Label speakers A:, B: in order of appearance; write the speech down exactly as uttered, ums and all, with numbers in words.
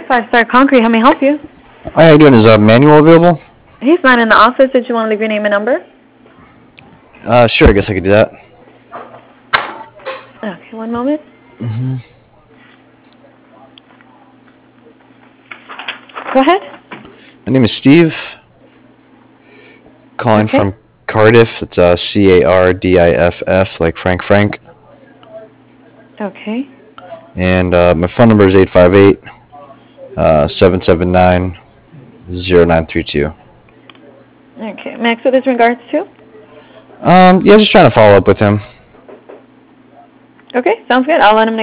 A: Five Star Concrete, how may I help you?
B: Hi, how you doing? Is uh, Manuel available?
A: He's not in the office. Did you want to leave your name and number?
B: Uh, sure, I guess I could do that.
A: Okay, one moment.
B: Mm-hmm.
A: Go ahead.
B: My name is Steve. Calling
A: Okay.
B: from Cardiff. It's uh, C A R D I F F, like Frank Frank.
A: Okay.
B: And uh, my phone number is eight five eight, seven seven nine, zero nine three two.
A: Okay. Max, what this regards to?
B: Um, yeah, just trying to follow up with him.
A: Okay, sounds good. I'll let him know.